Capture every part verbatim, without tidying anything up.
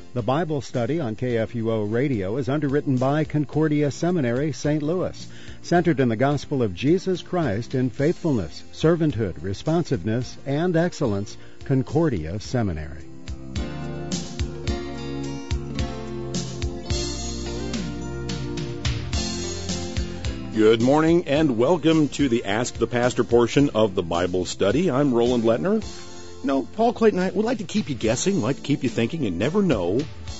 The Bible study on K F U O Radio is underwritten by Concordia Seminary, Saint Louis, centered in the gospel of Jesus Christ in faithfulness, servanthood, responsiveness, and excellence. Concordia Seminary. Good morning and welcome to the Ask the Pastor portion of the Bible study. I'm Roland Lettner. You know, Paul Clayton and I would like to keep you guessing, like to keep you thinking, and never know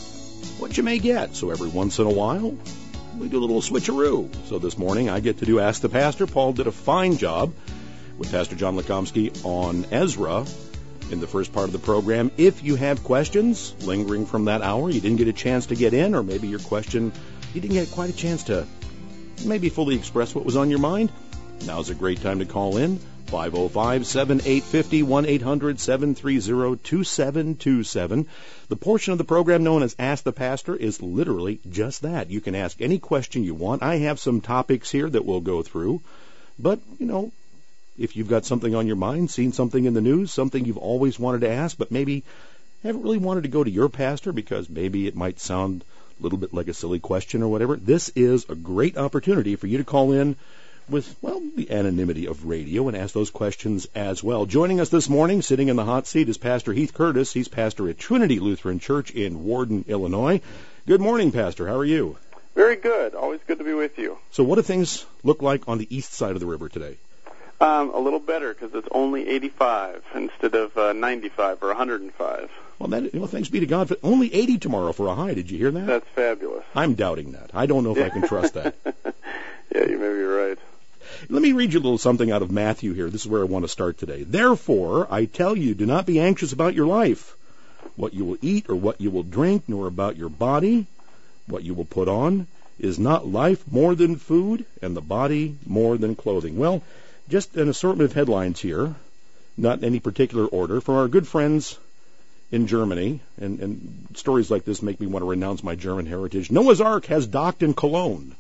what you may get. So every once in a while, we do a little switcheroo. So this morning, I get to do Ask the Pastor. Paul did a fine job with Pastor John Lekomsky on Ezra in the first part of the program. If you have questions lingering from that hour, you didn't get a chance to get in, or maybe your question, you didn't get quite a chance to maybe fully express what was on your mind, now's a great time to call in. five oh five, seven eight five oh, one eight hundred, seven three zero, two seven two seven. The portion of the program known as Ask the Pastor is literally just that. You can ask any question you want. I have some topics here that we'll go through. But, you know, if you've got something on your mind, seen something in the news, something you've always wanted to ask, but maybe haven't really wanted to go to your pastor because maybe it might sound a little bit like a silly question or whatever, this is a great opportunity for you to call in with, well, the anonymity of radio and ask those questions as well. Joining us this morning, sitting in the hot seat, is Pastor Heath Curtis. He's pastor at Trinity Lutheran Church in Warden, Illinois. Good morning, Pastor. How are you? Very good. Always good to be with you. So what do things look like on the east side of the river today? Um, a little better because it's only eighty-five instead of uh, ninety-five or one hundred five. Well, that, well, thanks be to God. For only eighty tomorrow for a high. Did you hear that? That's fabulous. I'm doubting that. I don't know if I can trust that. Yeah, you may be right. Let me read you a little something out of Matthew here. This is where I want to start today. Therefore, I tell you, do not be anxious about your life, what you will eat or what you will drink, nor about your body, what you will put on. Is not life more than food, and the body more than clothing? Well, just an assortment of headlines here, not in any particular order, from our good friends in Germany, and, and stories like this make me want to renounce my German heritage. Noah's Ark has docked in Cologne.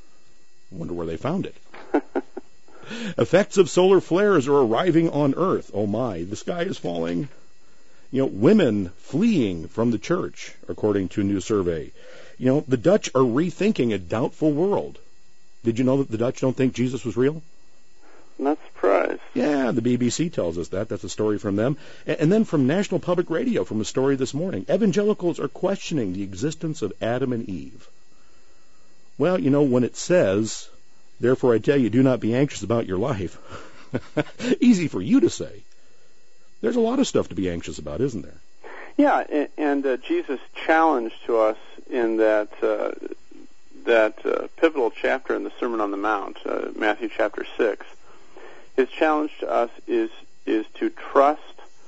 I wonder where they found it. Effects of solar flares are arriving on Earth. Oh my, the sky is falling. You know, women fleeing from the church, according to a new survey. You know, the Dutch are rethinking a doubtful world. Did you know that the Dutch don't think Jesus was real? Not surprised. Yeah, the B B C tells us that. That's a story from them. And then from National Public Radio, from a story this morning, evangelicals are questioning the existence of Adam and Eve. Well, you know, when it says, therefore I tell you, do not be anxious about your life, easy for you to say. There's a lot of stuff to be anxious about, isn't there? Yeah, and uh, Jesus challenged to us in that uh, that uh, pivotal chapter in the Sermon on the Mount, uh, Matthew chapter six. His challenge to us is is to trust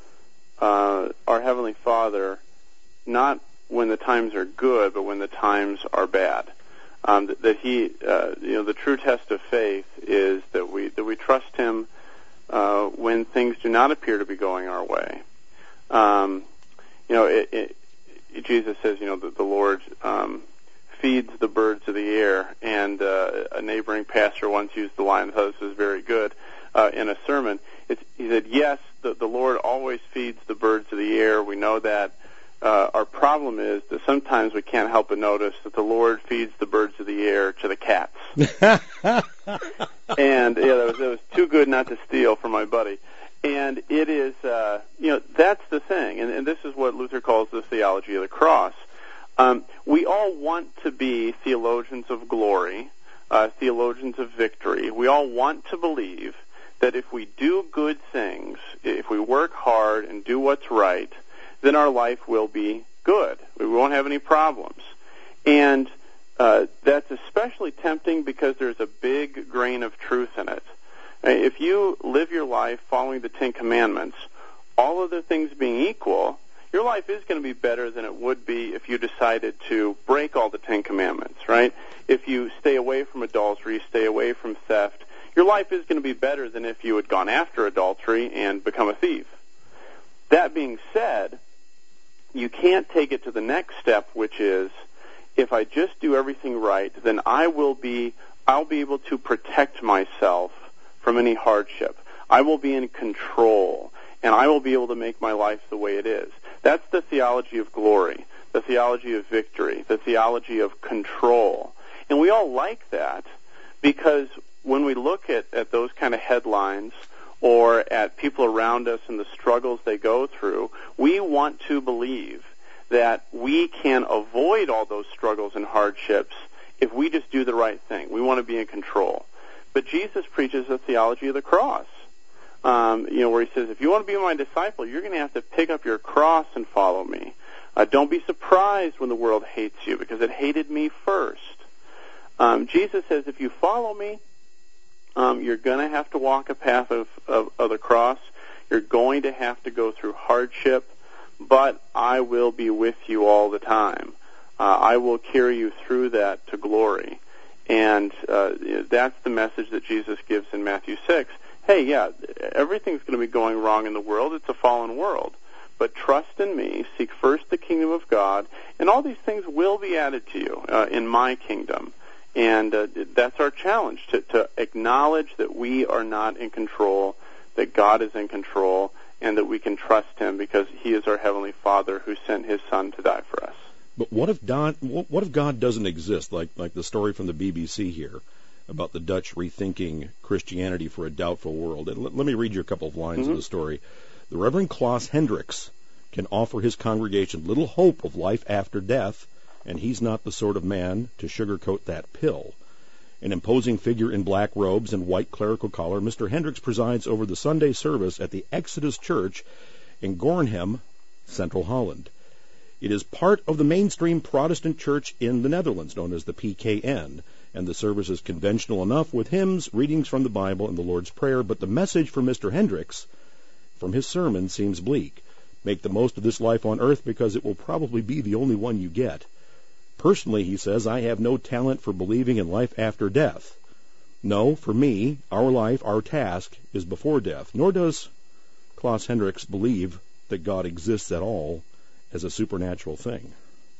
uh, our Heavenly Father, not when the times are good, but when the times are bad. Um, that, that He, uh, you know, the true test of faith is that we that we trust Him uh, when things do not appear to be going our way. Um, you know, it, it, Jesus says, you know, that the Lord um, feeds the birds of the air, and uh, a neighboring pastor once used the line that I thought was very good. Uh, in a sermon, it's, he said, yes, the, the Lord always feeds the birds of the air. We know that. Uh, our problem is that sometimes we can't help but notice that the Lord feeds the birds of the air to the cats. And, yeah, that was, that was too good not to steal for my buddy. And it is, uh, you know, that's the thing. And, and this is what Luther calls the theology of the cross. Um, we all want to be theologians of glory, uh, theologians of victory. We all want to believe that if we do good things, if we work hard and do what's right, then our life will be good. We won't have any problems. And uh, that's especially tempting because there's a big grain of truth in it. If you live your life following the Ten Commandments, all other things being equal, your life is going to be better than it would be if you decided to break all the Ten Commandments, right? If you stay away from adultery, stay away from theft, your life is going to be better than if you had gone after adultery and become a thief. That being said, you can't take it to the next step, which is, if I just do everything right, then I will be, I'll be able to protect myself from any hardship. I will be in control, and I will be able to make my life the way it is. That's the theology of glory. the theology of victory, the theology of control. And we all like that because when we look at, at those kind of headlines or at people around us and the struggles they go through, we want to believe that we can avoid all those struggles and hardships if we just do the right thing. We want to be in control. But Jesus preaches a theology of the cross, um, you know, where he says, if you want to be my disciple, you're going to have to pick up your cross and follow me. Uh, don't be surprised when the world hates you, because it hated me first. Um, Jesus says, if you follow me, um, you're going to have to walk a path of, of, of the cross. You're going to have to go through hardship, but I will be with you all the time. Uh, I will carry you through that to glory. And uh, that's the message that Jesus gives in Matthew six. Hey, yeah, everything's going to be going wrong in the world. It's a fallen world. But trust in me, seek first the kingdom of God, and all these things will be added to you uh, in my kingdom. And uh, that's our challenge, to, to acknowledge that we are not in control, that God is in control, and that we can trust him because he is our Heavenly Father who sent his Son to die for us. But what if God, what if God doesn't exist, like like the story from the B B C here about the Dutch rethinking Christianity for a doubtful world? And let, let me read you a couple of lines mm-hmm. of the story. The Reverend Klaus Hendricks can offer his congregation little hope of life after death, and he's not the sort of man to sugarcoat that pill. An imposing figure in black robes and white clerical collar, Mister Hendricks presides over the Sunday service at the Exodus Church in Gornhem, Central Holland. It is part of the mainstream Protestant church in the Netherlands, known as the P K N, and the service is conventional enough with hymns, readings from the Bible, and the Lord's Prayer, but the message from Mister Hendricks from his sermon seems bleak. Make the most of this life on earth because it will probably be the only one you get. Personally, he says, I have no talent for believing in life after death. No, for me, our life, our task, is before death, nor does Klaus Hendricks believe that God exists at all as a supernatural thing.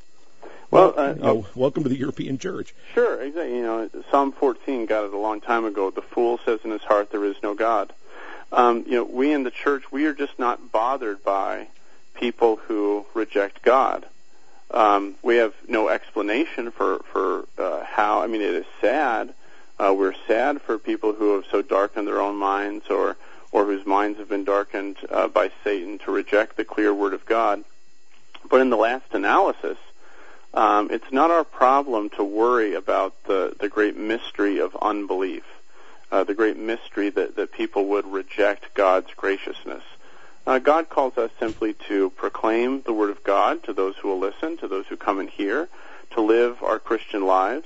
Well, well uh, you know, welcome to the European Church. Sure, exactly. You know, Psalm fourteen got it a long time ago. The fool says in his heart, there is no God. Um, you know, we in the church, we are just not bothered by people who reject God. Um, we have no explanation for for uh, how. I mean, it is sad. Uh, we're sad for people who have so darkened their own minds, or or whose minds have been darkened uh, by Satan to reject the clear Word of God. But in the last analysis, um, it's not our problem to worry about the, the great mystery of unbelief, uh, the great mystery that, that people would reject God's graciousness. Uh, God calls us simply to proclaim the Word of God to those who will listen, to those who come and hear, to live our Christian lives,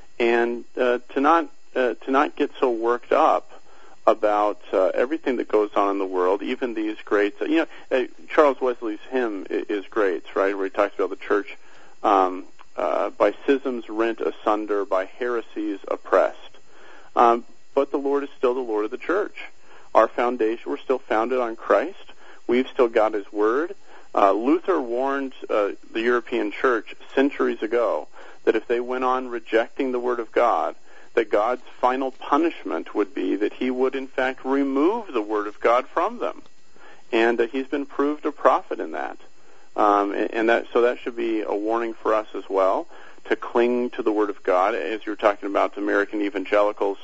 and uh, to not uh, to not get so worked up about uh, everything that goes on in the world, even these great, uh, you know, uh, Charles Wesley's hymn is, is great, right, where he talks about the church um, uh, by schisms rent asunder, by heresies oppressed. Um, but the Lord is still the Lord of the church. Our foundation, we're still founded on Christ. We've still got his word. Uh, Luther warned uh, the European church centuries ago that if they went on rejecting the word of God, that God's final punishment would be that he would, in fact, remove the Word of God from them. And uh, he's been proved a prophet in that. Um, and, and that, so that should be a warning for us as well, to cling to the Word of God. As you were talking about American evangelicals,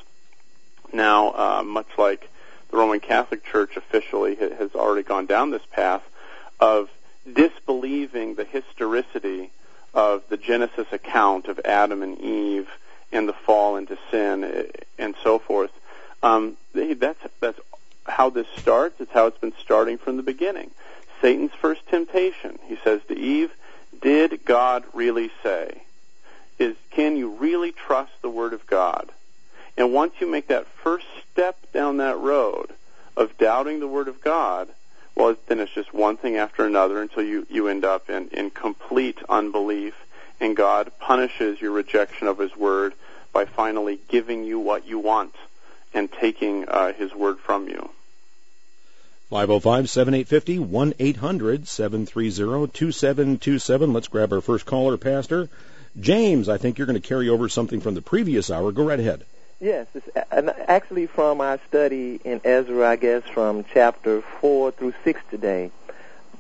now, uh, much like the Roman Catholic Church officially ha- has already gone down this path of disbelieving the historicity of the Genesis account of Adam and Eve and the fall into sin, and so forth. Um, that's that's how this starts. It's how it's been starting from the beginning. Satan's first temptation, he says to Eve, did God really say? Is can you really trust the Word of God? And once you make that first step down that road of doubting the Word of God, well, then it's just one thing after another until you, you end up in, in complete unbelief, and God punishes your rejection of his word by finally giving you what you want and taking uh, his word from you. five oh five, seven eight five oh, one eight hundred, seven three zero, two seven two seven. Let's grab our first caller, Pastor. James, I think you're going to carry over something from the previous hour. Go right ahead. Yes, it's actually from our study in Ezra, I guess, from chapter four through six today.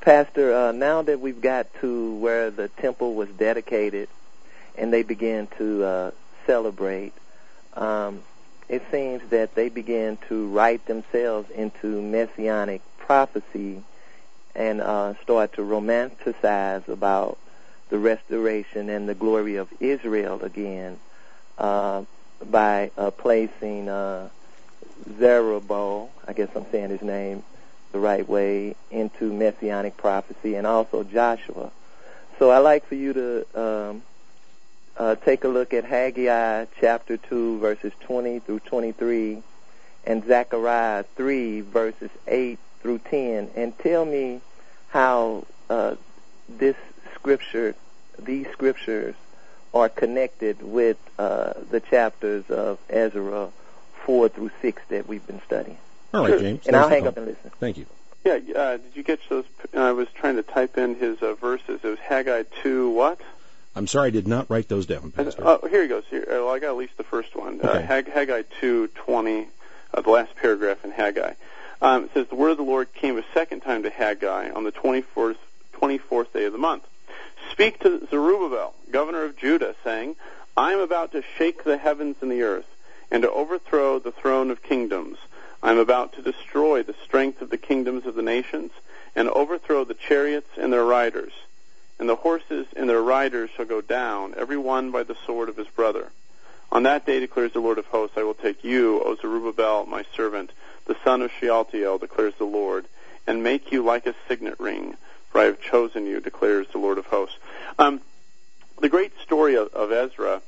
Pastor, uh, now that we've got to where the temple was dedicated and they began to uh, celebrate, um, it seems that they began to write themselves into messianic prophecy and uh, start to romanticize about the restoration and the glory of Israel again uh, by uh, placing uh, Zerubbabel, I guess I'm saying his name the right way, into messianic prophecy, and also Joshua. So I'd like for you to um, uh, take a look at Haggai chapter two, verses twenty through twenty-three, and Zechariah three, verses eight through ten, and tell me how uh, this scripture, these scriptures, are connected with uh, the chapters of Ezra four through six that we've been studying. All right, James. And I'll hang up and listen. Thank you. Yeah, uh, did you catch those? I was trying to type in his uh, verses. It was Haggai two what? I'm sorry, I did not write those down, Pastor. Oh, here he goes. Here, well, I got at least the first one. Okay. Uh, Hag- Haggai two twenty, uh, the last paragraph in Haggai. Um, it says, the word of the Lord came a second time to Haggai on the twenty-fourth, twenty-fourth day of the month. Speak to Zerubbabel, governor of Judah, saying, I am about to shake the heavens and the earth, and to overthrow the throne of kingdoms. I am about to destroy the strength of the kingdoms of the nations, and overthrow the chariots and their riders. And the horses and their riders shall go down, every one by the sword of his brother. On that day, declares the Lord of hosts, I will take you, O Zerubbabel, my servant, the son of Shealtiel, declares the Lord, and make you like a signet ring, for I have chosen you, declares the Lord of hosts. Um, the great story of, of Ezra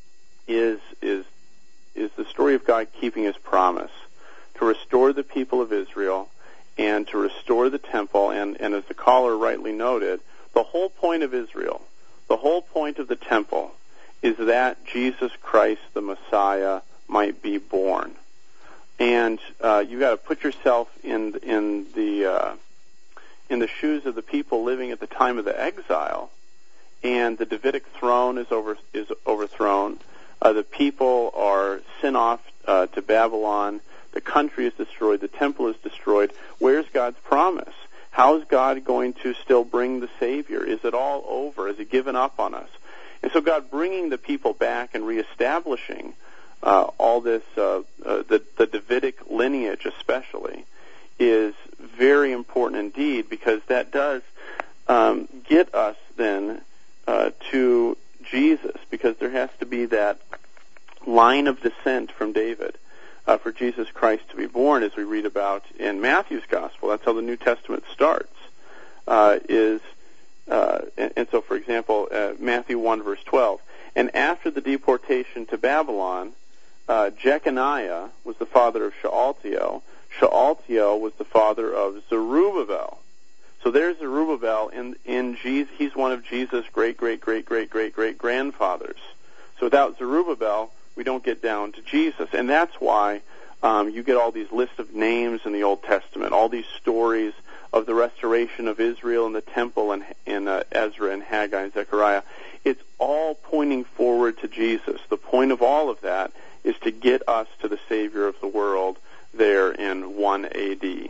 is is is the story of God keeping his promise to restore the people of Israel and to restore the temple. And, and as the caller rightly noted, the whole point of Israel, the whole point of the temple, is that Jesus Christ, the Messiah, might be born. And uh, you've got to put yourself in in the uh, in the shoes of the people living at the time of the exile, and the Davidic throne is over is overthrown. Uh, the people are sent off uh, to Babylon. The country is destroyed. The temple is destroyed. Where's God's promise? How is God going to still bring the Savior? Is it all over? Has He given up on us? And so God bringing the people back and reestablishing uh, all this, uh, uh, the, the Davidic lineage especially, is very important indeed, because that does um, get us then uh, to Jesus, because there has to be that line of descent from David uh, for Jesus Christ to be born, as we read about in Matthew's Gospel. That's how the New Testament starts. Uh, is uh, and, and so, for example, uh, Matthew one verse twelve. And after the deportation to Babylon, uh, Jeconiah was the father of Shealtiel. Shealtiel was the father of Zerubbabel. So there's Zerubbabel in in Jesus. He's one of Jesus' great, great, great, great, great, great grandfathers. So without Zerubbabel, we don't get down to Jesus, and that's why um, you get all these lists of names in the Old Testament, all these stories of the restoration of Israel and the temple in, in uh, Ezra and Haggai and Zechariah. It's all pointing forward to Jesus. The point of all of that is to get us to the Savior of the world there in one A D.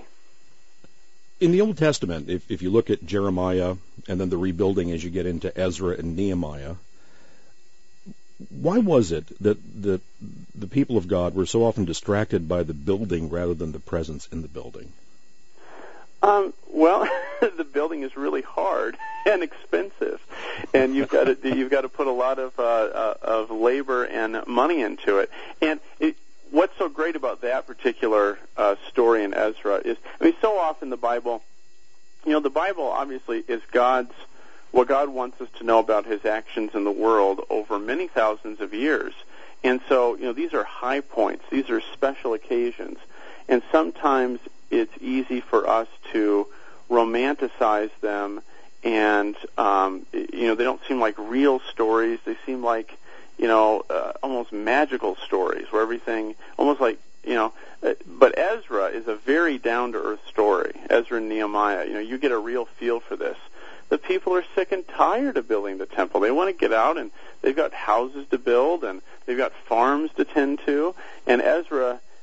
In the Old Testament, if, if you look at Jeremiah and then the rebuilding as you get into Ezra and Nehemiah, why was it that the, the people of God were so often distracted by the building rather than the presence in the building? Um, well, the building is really hard and expensive, and you've got to you've got to put a lot of uh, uh, of labor and money into it. And it, what's so great about that particular uh, story in Ezra is, I mean, so often the Bible, you know, the Bible obviously is God's, what God wants us to know about His actions in the world over many thousands of years. And so, you know, these are high points. These are special occasions. And sometimes it's easy for us to romanticize them, and, um, you know, they don't seem like real stories. They seem like, you know, uh, almost magical stories where everything, almost like, you know, uh, but Ezra is a very down-to-earth story. Ezra and Nehemiah, you know, you get a real feel for this. The people are sick and tired of building the temple. They want to get out, and they've got houses to build, and they've got farms to tend to. And Ezra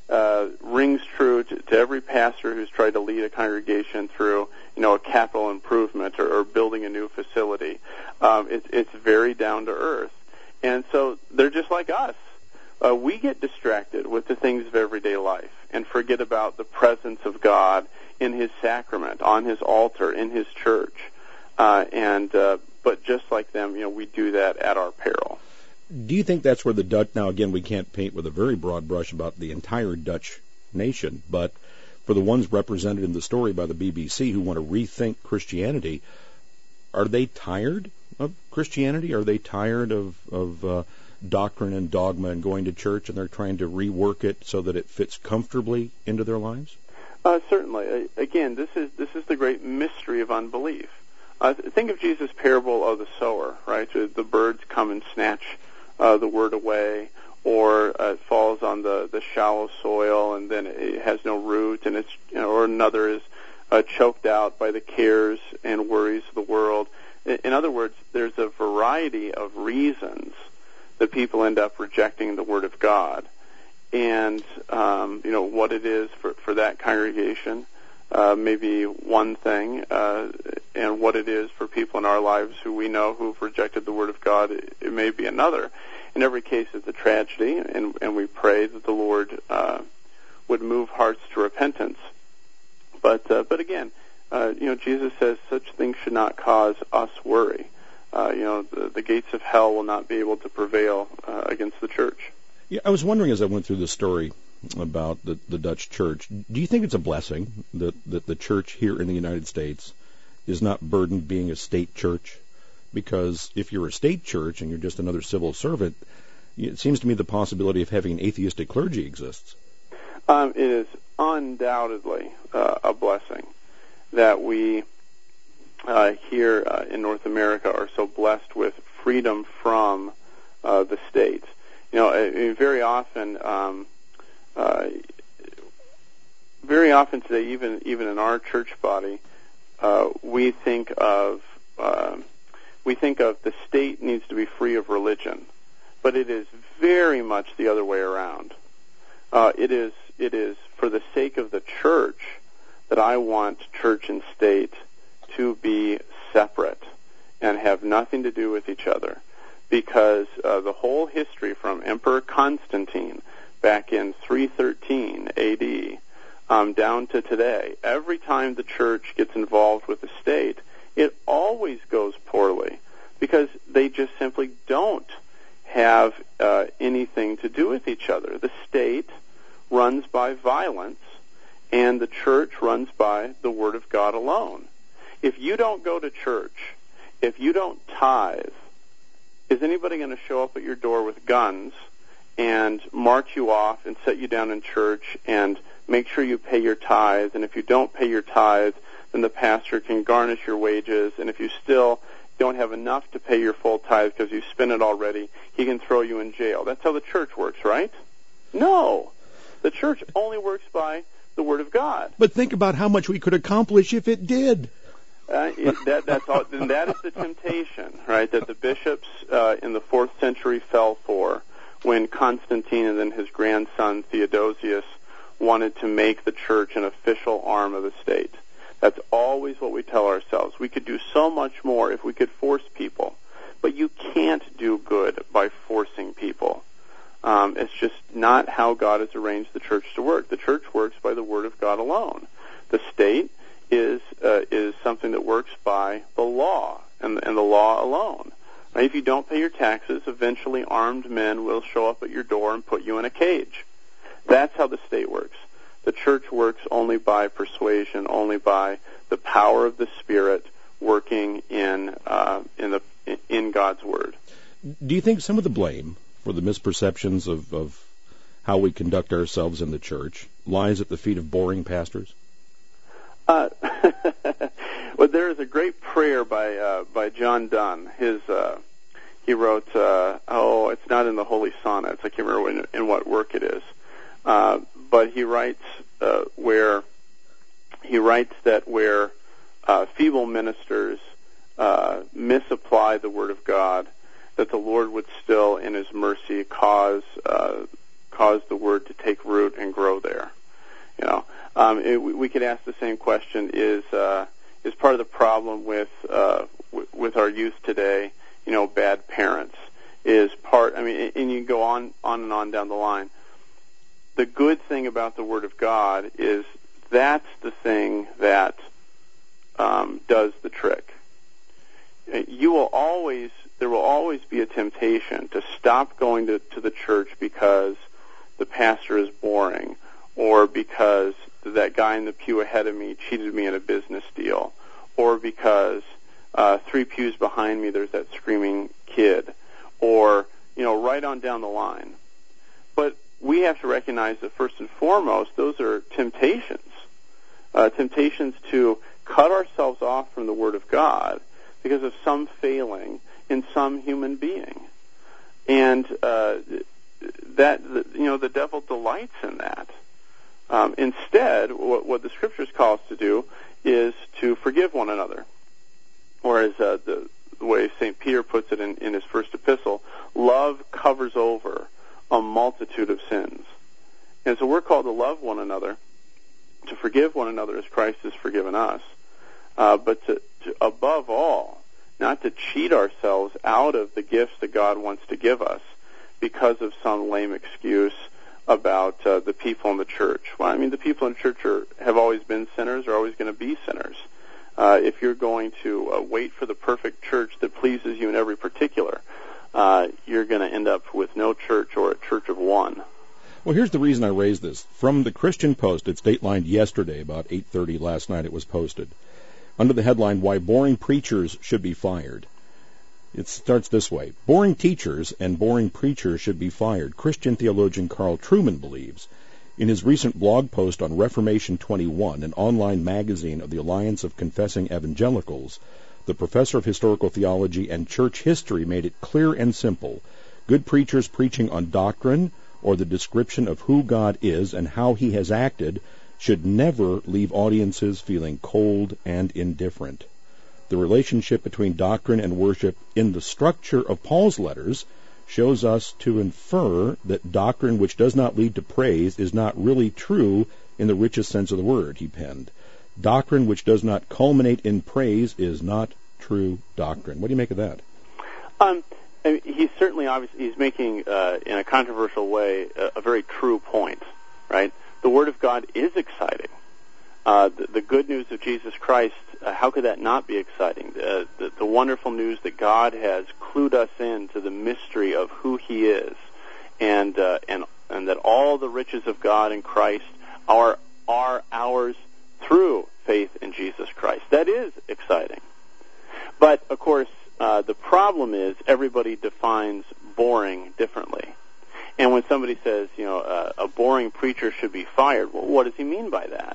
uh, rings true to, to every pastor who's tried to lead a congregation through, you know, a capital improvement or, or building a new facility. Um, it, it's very down to earth. And so they're just like us. Uh, we get distracted with the things of everyday life and forget about the presence of God in His sacrament, on His altar, in His church. Uh, and uh, but just like them, you know, we do that at our peril. Do you think that's where the Dutch, now again, we can't paint with a very broad brush about the entire Dutch nation, but for the ones represented in the story by the B B C who want to rethink Christianity, are they tired of Christianity? Are they tired of, of uh, doctrine and dogma and going to church, and they're trying to rework it so that it fits comfortably into their lives? Uh, certainly. Again, this is this is the great mystery of unbelief. Uh, think of Jesus' parable of the sower, right? The birds come and snatch uh, the word away, or uh, it falls on the, the shallow soil, and then it has no root, and it's, you know, or another is uh, choked out by the cares and worries of the world. In other words, there's a variety of reasons that people end up rejecting the Word of God. And, um, you know, what it is for, for that congregation uh, may be one thing, uh, and what it is for people in our lives who we know who've rejected the Word of God, it, it may be another. In every case, it's a tragedy, and, and we pray that the Lord uh, would move hearts to repentance. But, uh, but again, uh, you know, Jesus says such things should not cause us worry. Uh, you know, the, the gates of hell will not be able to prevail uh, against the church. Yeah, I was wondering as I went through the story about the, the Dutch church, do you think it's a blessing that, that the church here in the United States is not burdened being a state church? Because if you're a state church and you're just another civil servant, it seems to me the possibility of having an atheistic clergy exists. Um, it is undoubtedly uh, a blessing that we uh, here uh, in North America are so blessed with freedom from uh, the state. You know, I mean, very often, um, uh, very often today, even even in our church body, uh, we think of uh, we think of the state needs to be free of religion, but it is very much the other way around. Uh, it is it is for the sake of the church that I want church and state to be separate and have nothing to do with each other, because uh, the whole history from Emperor Constantine back in three thirteen A D um, down to today, every time the church gets involved with the state, it always goes poorly because they just simply don't have uh, anything to do with each other. The state runs by violence, and the church runs by the Word of God alone. If you don't go to church, if you don't tithe, is anybody going to show up at your door with guns and march you off and set you down in church and make sure you pay your tithe? And if you don't pay your tithe, then the pastor can garnish your wages. And if you still don't have enough to pay your full tithe because you spent it already, he can throw you in jail. That's how the church works, right? No. The church only works by the Word of God. But think about how much we could accomplish if it did. Uh, it, that, that's all, and that is the temptation, right, that the bishops uh, in the fourth century fell for when Constantine and then his grandson Theodosius wanted to make the church an official arm of the state. That's always what we tell ourselves. We could do so much more if we could force people, but you can't do good by forcing people. Um, it's just not how God has arranged the church to work. The church works by the Word of God alone. The state is uh, is something that works by the law and, and the law alone. Right? If you don't pay your taxes, eventually armed men will show up at your door and put you in a cage. That's how the state works. The church works only by persuasion, only by the power of the Spirit working in uh, in the in God's Word. Do you think some of the blame for the misperceptions of, of how we conduct ourselves in the church lies at the feet of boring pastors? Uh, well, there is a great prayer by uh, by John Donne. His uh, he wrote, uh, oh, it's not in the Holy Sonnets. I can't remember in, in what work it is, uh, but he writes uh, where he writes that where uh, feeble ministers uh, misapply the Word of God, that the Lord would still, in His mercy, cause uh, cause the Word to take root and grow there. You know, um, it, we could ask the same question: Is uh, is part of the problem with uh, w- with our youth today? You know, bad parents is part. I mean, and you can go on on and on down the line. The good thing about the Word of God is that's the thing that um, does the trick. You will always, there will always be a temptation to stop going to, to the church because the pastor is boring, or because that guy in the pew ahead of me cheated me in a business deal, or because uh, three pews behind me there's that screaming kid, or, you know, right on down the line. But we have to recognize that first and foremost, those are temptations, uh, temptations to cut ourselves off from the Word of God because of some failing in some human being. And uh, that, you know, the devil delights in that. Um, instead, what, what the Scriptures call us to do is to forgive one another. Or as uh, the, the way Saint Peter puts it in, in his first epistle, love covers over a multitude of sins. And so we're called to love one another, to forgive one another as Christ has forgiven us, uh, but to, to, above all, not to cheat ourselves out of the gifts that God wants to give us because of some lame excuse about uh, the people in the church. Well, I mean, the people in the church are, have always been sinners, are always going to be sinners. Uh, if you're going to uh, wait for the perfect church that pleases you in every particular, uh, you're going to end up with no church or a church of one. Well, here's the reason I raised this. From the Christian Post, it's datelined yesterday, about eight thirty last night it was posted, under the headline, Why Boring Preachers Should Be Fired. It starts this way. Boring teachers and boring preachers should be fired, Christian theologian Carl Trueman believes. In his recent blog post on Reformation twenty-one, an online magazine of the Alliance of Confessing Evangelicals, the professor of historical theology and church history made it clear and simple. Good preachers preaching on doctrine or the description of who God is and how he has acted should never leave audiences feeling cold and indifferent. The relationship between doctrine and worship in the structure of Paul's letters shows us to infer that doctrine which does not lead to praise is not really true in the richest sense of the word, he penned. Doctrine which does not culminate in praise is not true doctrine. What do you make of that? Um, I mean, he's certainly obviously he's making, uh, in a controversial way, a, a very true point, right? The Word of God is exciting. Uh, the, the good news of Jesus Christ, uh, how could that not be exciting? Uh, the, the wonderful news that God has clued us into the mystery of who He is, and uh, and and that all the riches of God in Christ are are ours through faith in Jesus Christ. That is exciting. But of course, uh, the problem is everybody defines boring differently. And when somebody says, you know, uh, a boring preacher should be fired, well, what does he mean by that?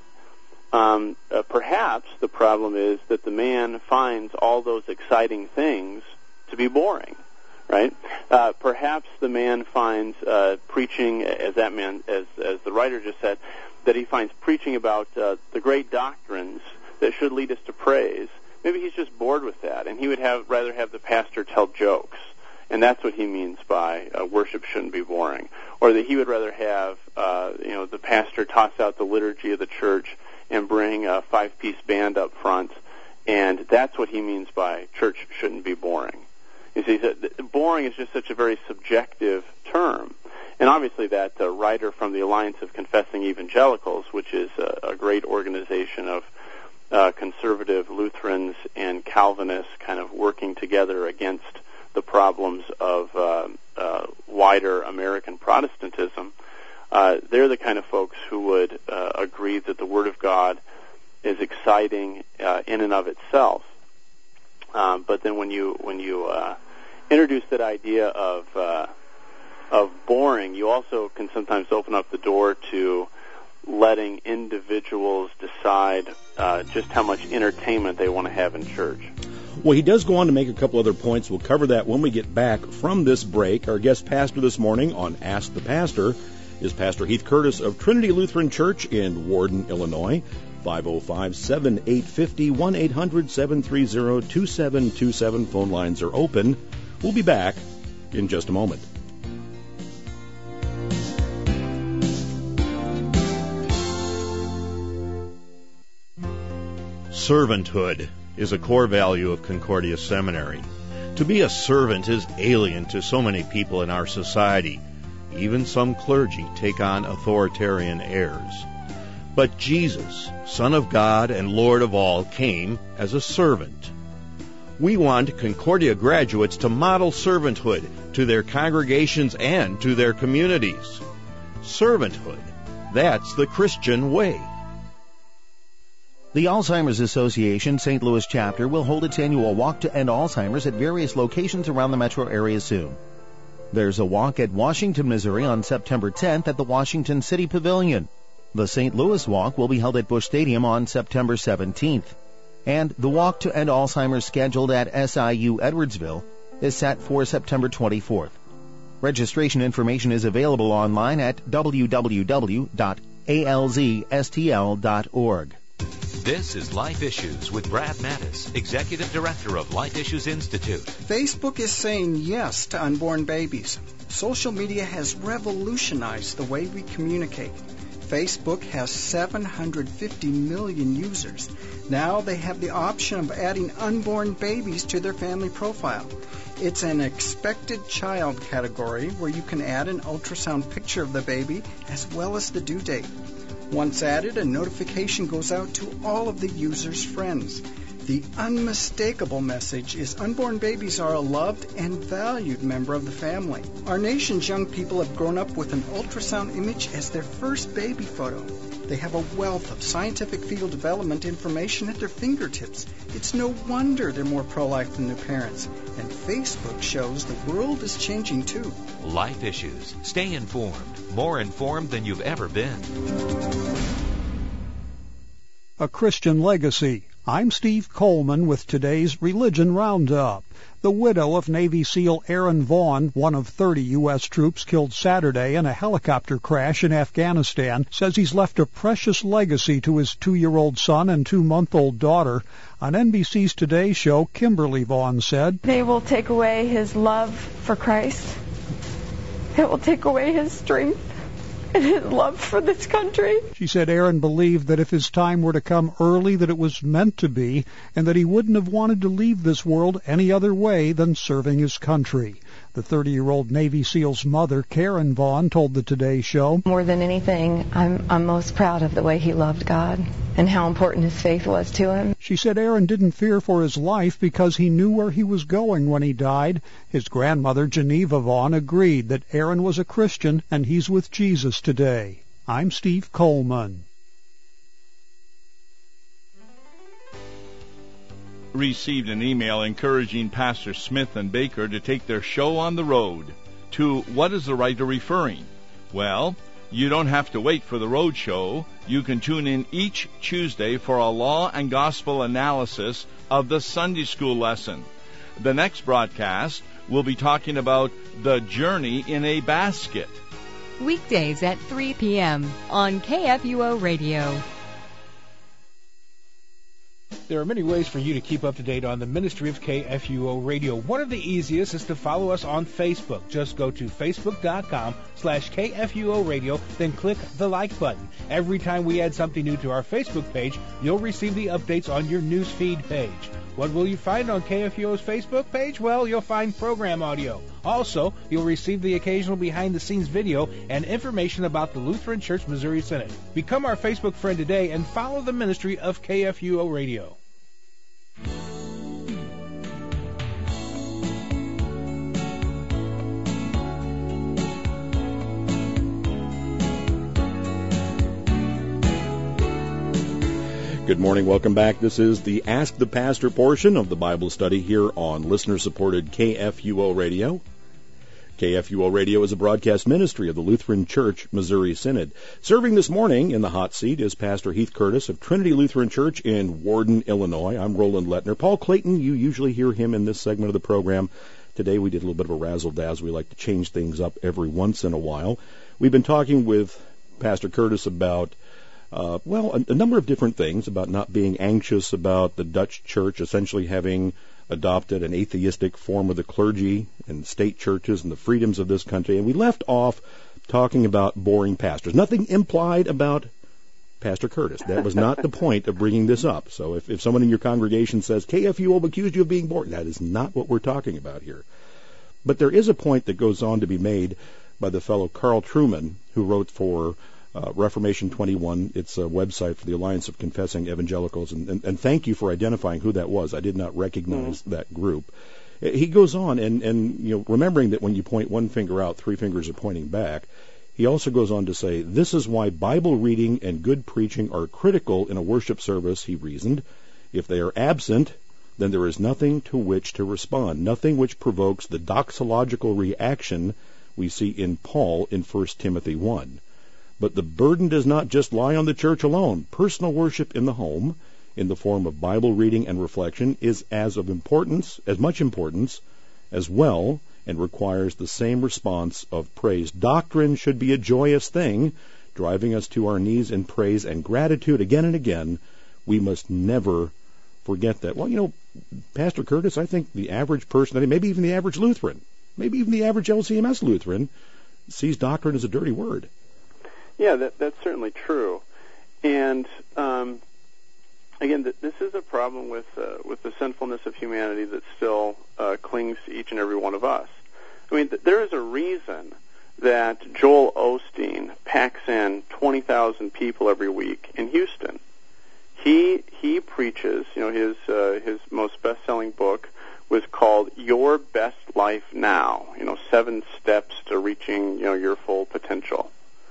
Um, uh, perhaps the problem is that the man finds all those exciting things to be boring, right? Uh, perhaps the man finds uh, preaching, as that man, as as the writer just said, that he finds preaching about uh, the great doctrines that should lead us to praise. Maybe he's just bored with that, and he would have rather have the pastor tell jokes. And that's what he means by uh, worship shouldn't be boring. Or that he would rather have, uh, you know, the pastor toss out the liturgy of the church and bring a five-piece band up front. And that's what he means by church shouldn't be boring. You see, boring is just such a very subjective term. And obviously that uh, writer from the Alliance of Confessing Evangelicals, which is a, a great organization of uh, conservative Lutherans and Calvinists kind of working together against the problems of uh, uh, wider American Protestantism, uh, they're the kind of folks who would uh, agree that the Word of God is exciting uh, in and of itself. Um, but then when you when you uh, introduce that idea of uh, of boring, you also can sometimes open up the door to letting individuals decide uh, just how much entertainment they want to have in church. Well, he does go on to make a couple other points. We'll cover that when we get back from this break. Our guest pastor this morning on Ask the Pastor is Pastor Heath Curtis of Trinity Lutheran Church in Warden, Illinois. five oh five, seven eight five oh, one eight hundred, seven three zero, two seven two seven. Phone lines are open. We'll be back in just a moment. Servanthood is a core value of Concordia Seminary. To be a servant is alien to so many people in our society. Even some clergy take on authoritarian airs. But Jesus, Son of God and Lord of all, came as a servant. We want Concordia graduates to model servanthood to their congregations and to their communities. Servanthood, that's the Christian way. The Alzheimer's Association Saint Louis chapter will hold its annual Walk to End Alzheimer's at various locations around the metro area soon. There's a walk at Washington, Missouri on September tenth at the Washington City Pavilion. The Saint Louis Walk will be held at Busch Stadium on September seventeenth. And the Walk to End Alzheimer's scheduled at S I U Edwardsville is set for September twenty-fourth. Registration information is available online at w w w dot a l z s t l dot org. This is Life Issues with Brad Mattis, Executive Director of Life Issues Institute. Facebook is saying yes to unborn babies. Social media has revolutionized the way we communicate. Facebook has seven hundred fifty million users. Now they have the option of adding unborn babies to their family profile. It's an expected child category where you can add an ultrasound picture of the baby as well as the due date. Once added, a notification goes out to all of the user's friends. The unmistakable message is unborn babies are a loved and valued member of the family. Our nation's young people have grown up with an ultrasound image as their first baby photo. They have a wealth of scientific field development information at their fingertips. It's no wonder they're more pro-life than their parents. And Facebook shows the world is changing too. Life Issues. Stay informed. More informed than you've ever been. A Christian Legacy. I'm Steve Coleman with today's Religion Roundup. The widow of Navy SEAL Aaron Vaughn, one of thirty U S troops killed Saturday in a helicopter crash in Afghanistan, says he's left a precious legacy to his two-year-old son and two-month-old daughter. On N B C's Today Show, Kimberly Vaughn said, "They will take away his love for Christ. It will take away his strength and his love for this country." She said Aaron believed that if his time were to come early, that it was meant to be, and that he wouldn't have wanted to leave this world any other way than serving his country. The thirty-year-old Navy SEAL's mother, Karen Vaughn, told the Today Show, "More than anything, I'm, I'm most proud of the way he loved God and how important his faith was to him." She said Aaron didn't fear for his life because he knew where he was going when he died. His grandmother, Geneva Vaughn, agreed that Aaron was a Christian and he's with Jesus today. I'm Steve Coleman. Received an email encouraging Pastor Smith and Baker to take their show on the road. To what is the writer referring? Well, you don't have to wait for the road show. You can tune in each Tuesday for a law and gospel analysis of the Sunday school lesson. The next broadcast will be talking about the journey in a basket. Weekdays at three p.m. on K F U O Radio. There are many ways for you to keep up to date on the ministry of K F U O Radio. One of the easiest is to follow us on Facebook. Just go to facebook.com slash KFUO Radio, then click the like button. Every time we add something new to our Facebook page, you'll receive the updates on your news feed page. What will you find on K F U O's Facebook page? Well, you'll find program audio. Also, you'll receive the occasional behind-the-scenes video and information about the Lutheran Church Missouri Synod. Become our Facebook friend today and follow the ministry of K F U O Radio. Good morning. Welcome back. This is the Ask the Pastor portion of the Bible study here on listener-supported K F U O Radio. K F U O Radio is a broadcast ministry of the Lutheran Church Missouri Synod. Serving this morning in the hot seat is Pastor Heath Curtis of Trinity Lutheran Church in Warden, Illinois. I'm Roland Lettner. Paul Clayton, you usually hear him in this segment of the program. Today we did a little bit of a razzle-dazzle. We like to change things up every once in a while. We've been talking with Pastor Curtis about Uh, well, a, a number of different things, about not being anxious about the Dutch church essentially having adopted an atheistic form of the clergy and state churches and the freedoms of this country. And we left off talking about boring pastors. Nothing implied about Pastor Curtis. That was not the point of bringing this up. So if, if someone in your congregation says, K F U O accused you of being born, that is not what we're talking about here. But there is a point that goes on to be made by the fellow Carl Trueman, who wrote for uh, Reformation twenty-one. It's a website for the Alliance of Confessing Evangelicals. And, and, and thank you for identifying who that was. I did not recognize mm. that group. He goes on, and, and you know, remembering that when you point one finger out, three fingers are pointing back, he also goes on to say, this is why Bible reading and good preaching are critical in a worship service, he reasoned. If they are absent, then there is nothing to which to respond, nothing which provokes the doxological reaction we see in Paul in First Timothy one. But the burden does not just lie on the church alone. Personal worship in the home, in the form of Bible reading and reflection, is as of importance, as much importance as well, and requires the same response of praise. Doctrine should be a joyous thing, driving us to our knees in praise and gratitude again and again. We must never forget that. Well, you know, Pastor Curtis, I think the average person, maybe even the average Lutheran, maybe even the average L C M S Lutheran, sees doctrine as a dirty word. Yeah, that, that's certainly true. And um, again, th- this is a problem with uh, with the sinfulness of humanity that still uh, clings to each and every one of us. I mean, th- there is a reason that Joel Osteen packs in twenty thousand people every week in Houston. He he preaches. You know, his uh, his most best-selling book was called Your Best Life Now. You know, seven steps to reaching you know your full potential.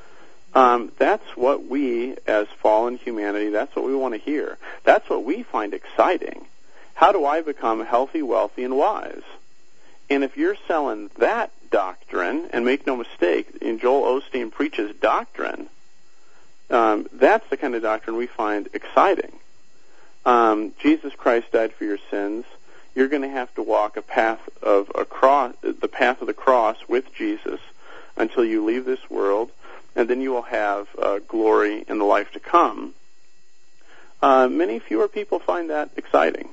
Um, that's what we, as fallen humanity, that's what we want to hear. That's what we find exciting. How do I become healthy, wealthy, and wise? And if you're selling that doctrine, and make no mistake, and Joel Osteen preaches doctrine, um, that's the kind of doctrine we find exciting. Um, Jesus Christ died for your sins. You're going to have to walk a path of a cross, the path of the cross with Jesus until you leave this world, and then you will have uh, glory in the life to come. Uh, many fewer people find that exciting.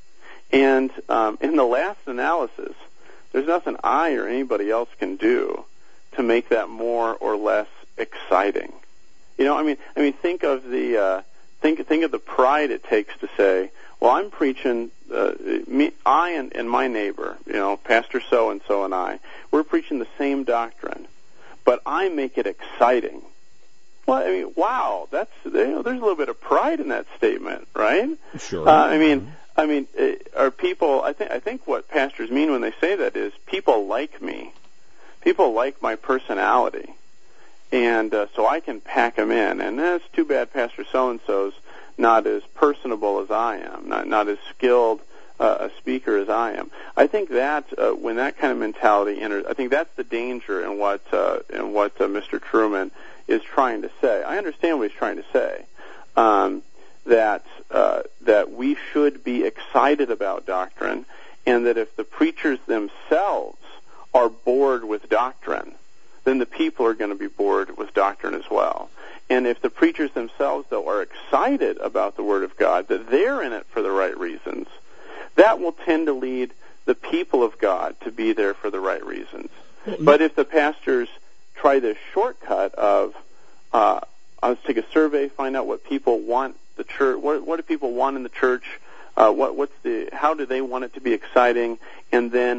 And um, in the last analysis, there's nothing I or anybody else can do to make that more or less exciting. You know, I mean, I mean, think of the uh, think think of the pride it takes to say, "Well, I'm preaching. Uh, me, I and, and my neighbor, you know, Pastor so and so and I, we're preaching the same doctrine, but I make it exciting." Well, I mean, wow, that's you know, there's a little bit of pride in that statement, right? Sure. Uh, I mean, I mean, are people? I think I think what pastors mean when they say that is people like me, people like my personality, and uh, so I can pack them in. And that's too bad, Pastor so and so's not as personable as I am, not not as skilled uh, a speaker as I am. I think that uh, when that kind of mentality enters, I think that's the danger in what uh, in what uh, Mister Trueman is trying to say. I understand what he's trying to say, um, that uh, that we should be excited about doctrine, and that if the preachers themselves are bored with doctrine, then the people are going to be bored with doctrine as well. And if the preachers themselves, though, are excited about the Word of God, that they're in it for the right reasons, that will tend to lead the people of God to be there for the right reasons. But if the pastors try this shortcut of, uh, let's take a survey, find out what people want the church, what, what do people want in the church, uh, what, what's the, how do they want it to be exciting, and then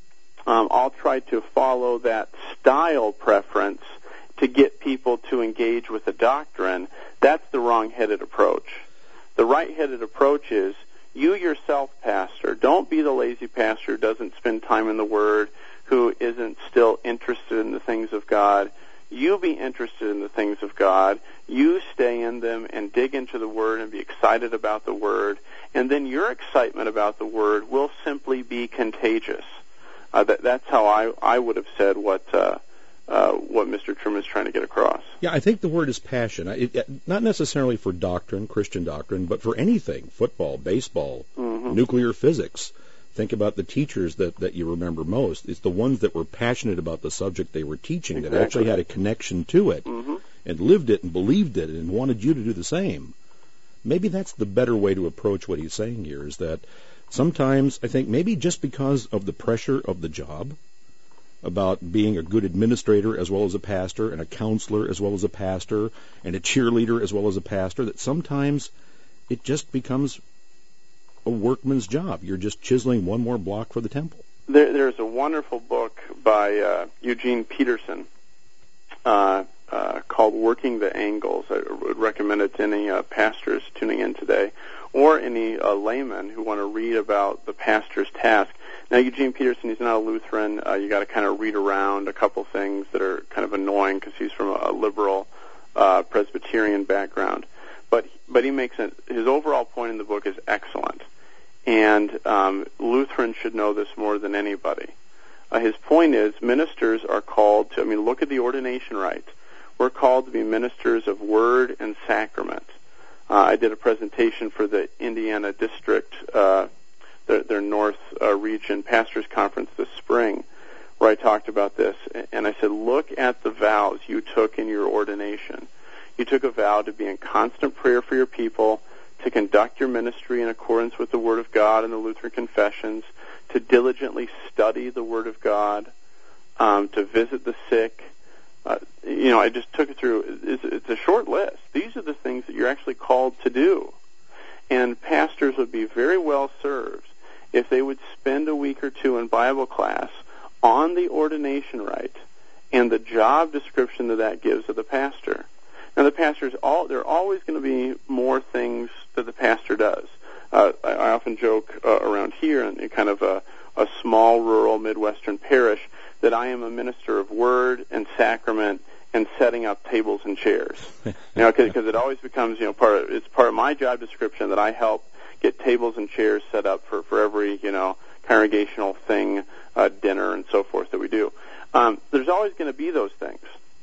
um, I'll try to follow that style preference to get people to engage with the doctrine, that's the wrong-headed approach. The right-headed approach is, you yourself, pastor, don't be the lazy pastor who doesn't spend time in the Word, who isn't still interested in the things of God. You be interested in the things of God. You stay in them and dig into the Word and be excited about the Word. And then your excitement about the Word will simply be contagious. Uh, that, that's how I, I would have said what uh, uh, what Mister Trueman is trying to get across. Yeah, I think the word is passion. It, it, not necessarily for doctrine, Christian doctrine, but for anything, football, baseball, mm-hmm. nuclear physics. Think about the teachers that, that you remember most. It's the ones that were passionate about the subject they were teaching, exactly. that actually had a connection to it, mm-hmm. and lived it and believed it and wanted you to do the same. Maybe that's the better way to approach what he's saying here, is that sometimes I think maybe just because of the pressure of the job, about being a good administrator as well as a pastor, and a counselor as well as a pastor, and a cheerleader as well as a pastor, that sometimes it just becomes a workman's job. You're just chiseling one more block for the temple. There, there's a wonderful book by uh, Eugene Peterson uh, uh, called Working the Angles. I would recommend it to any uh, pastors tuning in today, or any uh, laymen who want to read about the pastor's task. Now, Eugene Peterson, he's not a Lutheran. Uh, you got to kind of read around a couple things that are kind of annoying because he's from a, a liberal uh, Presbyterian background. But but he makes it, his overall point in the book is excellent, and um, Lutherans should know this more than anybody. Uh, his point is ministers are called to. I mean, look at the ordination rite. We're called to be ministers of word and sacrament. Uh, I did a presentation for the Indiana District. Uh, Their, their North uh, Region Pastors Conference this spring, where I talked about this. And I said, look at the vows you took in your ordination. You took a vow to be in constant prayer for your people, to conduct your ministry in accordance with the Word of God and the Lutheran confessions, to diligently study the Word of God, um, to visit the sick. Uh, you know, I just took it through. It's, it's a short list. These are the things that you're actually called to do. And pastors would be very well served if they would spend a week or two in Bible class on the ordination rite and the job description that that gives of the pastor. Now, the pastors, all there are always going to be more things that the pastor does. Uh, I, I often joke uh, around here in, in kind of a, a small rural Midwestern parish that I am a minister of word and sacrament and setting up tables and chairs. You know, because it always becomes, you know, part of, it's part of my job description that I help get tables and chairs set up for, for every, you know, congregational thing, uh, dinner and so forth that we do. Um, there's always going to be those things.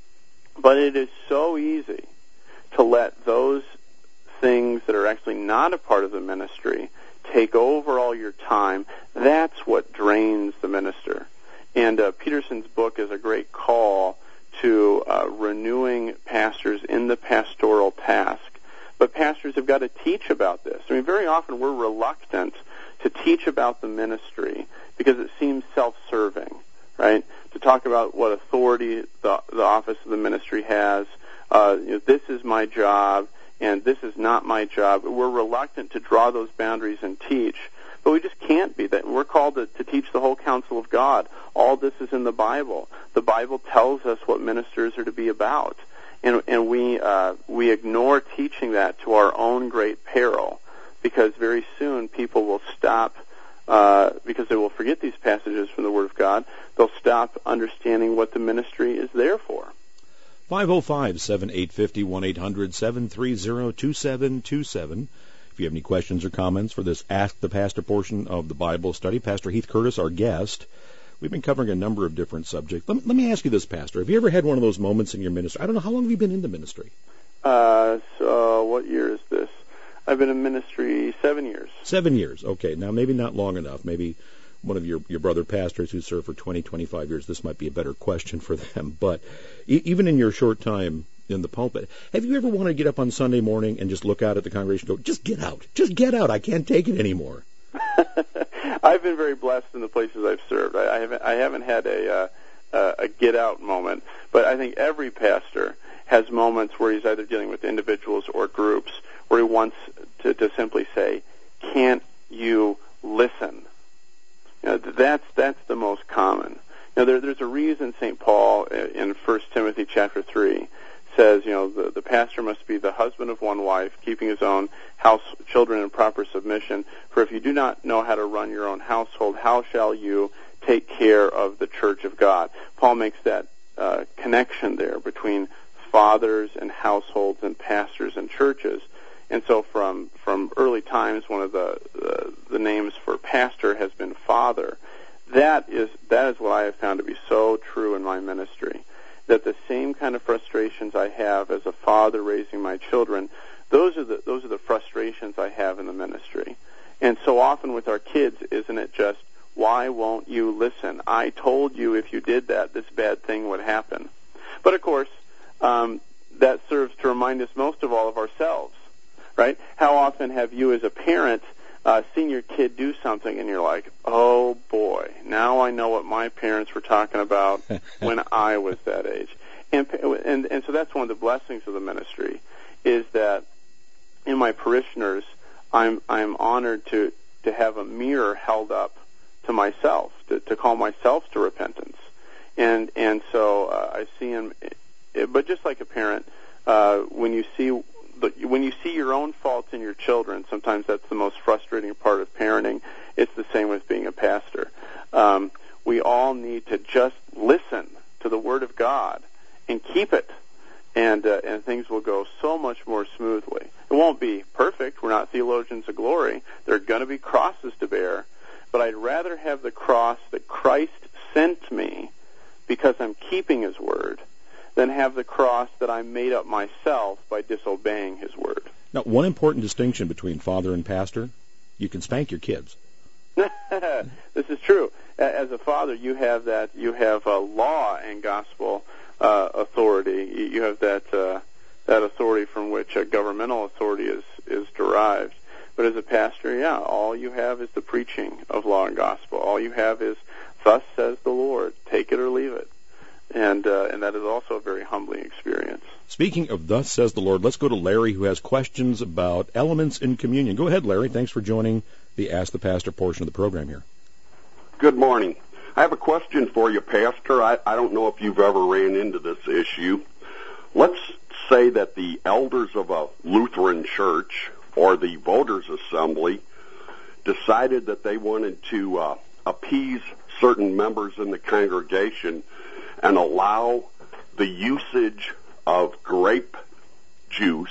But it is so easy to let those things that are actually not a part of the ministry take over all your time. That's what drains the minister. And uh, Peterson's book is a great call to uh, renewing pastors in the pastoral task. But pastors have got to teach about this. I mean, very often we're reluctant to teach about the ministry because it seems self-serving, right? To talk about what authority the, the office of the ministry has. Uh, you know, this is my job, and this is not my job. We're reluctant to draw those boundaries and teach. But we just can't be that. We're called to, to teach the whole counsel of God. All this is in the Bible. The Bible tells us what ministers are to be about. And, and we uh, we ignore teaching that to our own great peril, because very soon people will stop, uh, because they will forget these passages from the Word of God. They'll stop understanding what the ministry is there for. five oh five, seven eight five oh, one eight hundred, seven three zero, two seven two seven. If you have any questions or comments for this Ask the Pastor portion of the Bible study, Pastor Heath Curtis, our guest. We've been covering a number of different subjects. Let me, let me ask you this, Pastor. Have you ever had one of those moments in your ministry? I don't know, how long have you been in the ministry? Uh, so what year is this? I've been in ministry seven years. Seven years. Okay. Now, maybe not long enough. Maybe one of your, your brother pastors who served for twenty, twenty-five years, this might be a better question for them. But e- even in your short time in the pulpit, have you ever wanted to get up on Sunday morning and just look out at the congregation and go, just get out, just get out, I can't take it anymore? I've been very blessed in the places I've served. I, I haven't I haven't had a uh, a get out moment, but I think every pastor has moments where he's either dealing with individuals or groups where he wants to, to simply say, "Can't you listen?" You know, that's that's the most common. Now, there, there's a reason Saint Paul in First Timothy chapter three says, you know, the, the pastor must be the husband of one wife, keeping his own house, children in proper submission. For if you do not know how to run your own household, how shall you take care of the church of God? Paul makes that uh, connection there between fathers and households and pastors and churches. And so from from early times, one of the uh, the names for pastor has been father. That is that is what I have found to be so true in my ministry. That the same kind of frustrations I have as a father raising my children, those are the those are the frustrations I have in the ministry. And so often with our kids, isn't it just, why won't you listen? I told you if you did that, this bad thing would happen. But of course, um, that serves to remind us most of all of ourselves, right? How often have you as a parent uh, seeing your kid do something and you're like, oh boy, now I know what my parents were talking about when I was that age. And, and and so that's one of the blessings of the ministry, is that in my parishioners, I'm I'm honored to to have a mirror held up to myself, to, to call myself to repentance, and and so uh, I see him. But just like a parent, uh, when you see when you see your own faults in your children, sometimes that's the most frustrating part of parenting. It's the same with being a pastor. Um, we all need to just listen to the Word of God and keep it, and uh, and things will go so much more smoothly. It won't be perfect. We're not theologians of glory. There are going to be crosses to bear, but I'd rather have the cross that Christ sent me because I'm keeping His Word than have the cross that I made up myself by disobeying His Word. Now, one important distinction between father and pastor, you can spank your kids. This is true. As a father, you have that. You have a law and gospel uh, authority. You have that uh, that authority from which a governmental authority is is derived. But as a pastor, yeah, all you have is the preaching of law and gospel. All you have is, "Thus says the Lord." Take it or leave it, and uh, and that is also a very humbling experience. Speaking of "Thus says the Lord," let's go to Larry, who has questions about elements in communion. Go ahead, Larry. Thanks for joining the Ask the Pastor portion of the program here. Good morning. I have a question for you, Pastor. I, I don't know if you've ever ran into this issue. Let's say that the elders of a Lutheran church or the voters' assembly decided that they wanted to uh, appease certain members in the congregation and allow the usage of grape juice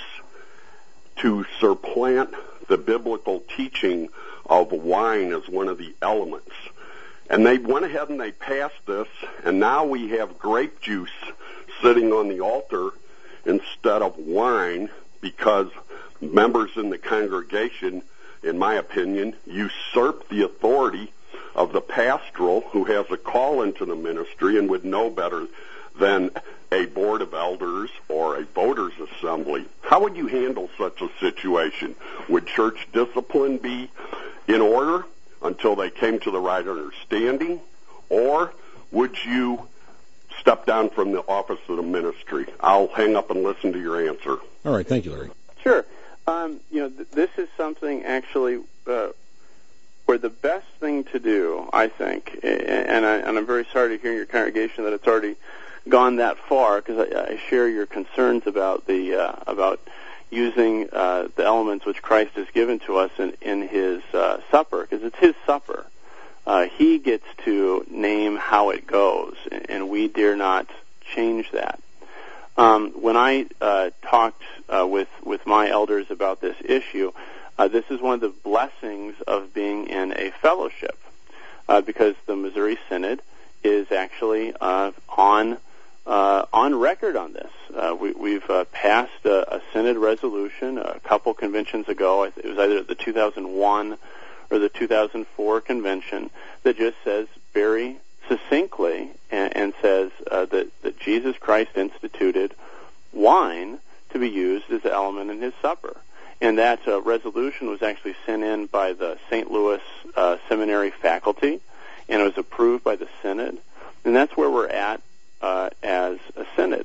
to supplant the biblical teaching of wine as one of the elements. And they went ahead and they passed this, and now we have grape juice sitting on the altar instead of wine because members in the congregation, in my opinion, usurp the authority of the pastoral who has a call into the ministry and would know better than a board of elders or a voters' assembly. How would you handle such a situation? Would church discipline be in order until they came to the right understanding, or would you step down from the office of the ministry? I'll hang up and listen to your answer. All right, thank you, Larry. Sure. Um, you know, th- this is something actually uh, where the best thing to do, I think, and, I, and I'm very sorry to hear in your congregation that it's already gone that far, because I, I share your concerns about the uh, about using uh, the elements which Christ has given to us in, in His uh, supper, because it's His supper. Uh, he gets to name how it goes, and we dare not change that. Um, when I uh, talked uh, with with my elders about this issue, uh, this is one of the blessings of being in a fellowship, uh, because the Missouri Synod is actually uh, on uh, on record on this. Uh, we, we've uh, passed a, a Synod resolution a couple conventions ago. It was either the two thousand one or the two thousand four convention that just says very succinctly and, and says uh, that, that Jesus Christ instituted wine to be used as an element in His supper. And that uh, resolution was actually sent in by the Saint Louis uh, Seminary faculty, and it was approved by the Synod. And that's where we're at uh, as a Synod.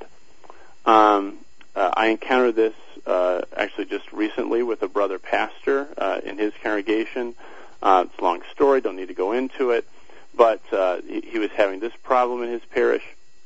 Um, uh, I encountered this uh, actually just recently with a brother pastor uh, in his congregation. Uh, it's a long story, don't need to go into it. But uh, he, he was having this problem in his parish.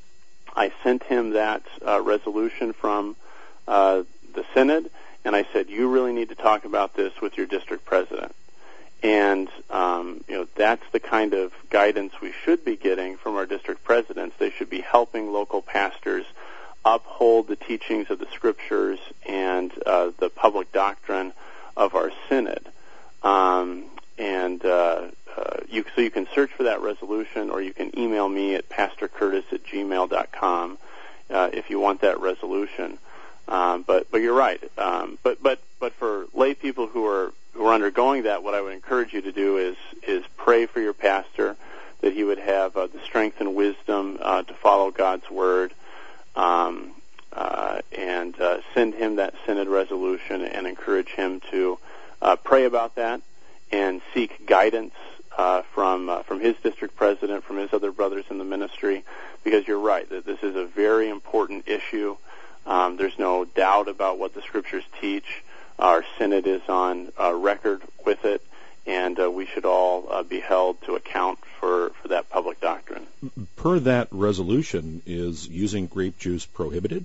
I sent him that uh, resolution from uh, the Synod, and I said, you really need to talk about this with your district president. And, um, you know, that's the kind of guidance we should be getting from our district presidents. They should be helping local pastors uphold the teachings of the Scriptures and uh, the public doctrine of our Synod. Um, and uh, uh, you, so you can search for that resolution, or you can email me at pastor curtis at gmail dot com uh, if you want that resolution. Um, but but you're right. Um, but but but for lay people who are who are undergoing that, what I would encourage you to do is is pray for your pastor, that he would have uh, the strength and wisdom uh, to follow God's word, um, uh, and uh, send him that Synod resolution and encourage him to uh, pray about that and seek guidance uh, from uh, from his district president, from his other brothers in the ministry, because you're right that this is a very important issue. Um, there's no doubt about what the Scriptures teach. Our synod is on uh, record with it, and uh, we should all uh, be held to account for, for that public doctrine. Per that resolution, is using grape juice prohibited?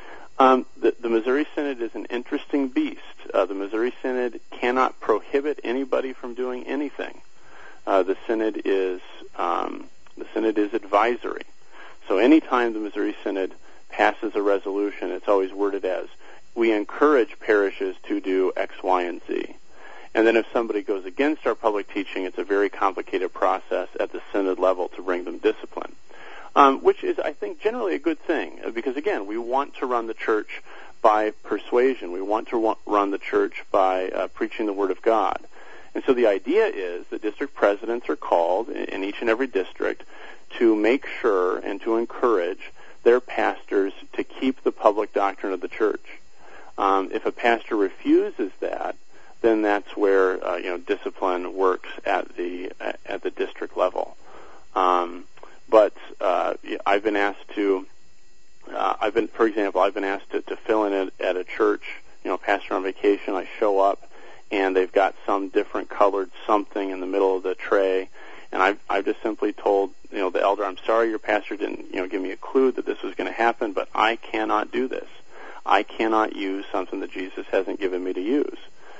Um, the, the Missouri Synod is an interesting beast. Uh, the Missouri Synod cannot prohibit anybody from doing anything. Uh, the Synod is um, the Synod is advisory. So anytime the Missouri Synod passes a resolution, it's always worded as, we encourage parishes to do X, Y, and Z. And then if somebody goes against our public teaching, it's a very complicated process at the synod level to bring them discipline, um, which is, I think, generally a good thing, because, again, we want to run the church by persuasion. We want to wa- run the church by uh, preaching the Word of God. And so the idea is that district presidents are called in, in each and every district to make sure and to encourage their pastors to keep the public doctrine of the church. Um, if a pastor refuses that, then that's where uh, you know discipline works at the at the district level. Um, but uh, I've been asked to, uh, I've been, for example, I've been asked to, to fill in at, at a church. You know, pastor on vacation. I show up, and they've got some different colored something in the middle of the tray, and I've I've just simply told you know the elder, I'm sorry, your pastor didn't you know give me a clue that this was going to happen, but I cannot do this. I cannot use something that Jesus hasn't given me to use.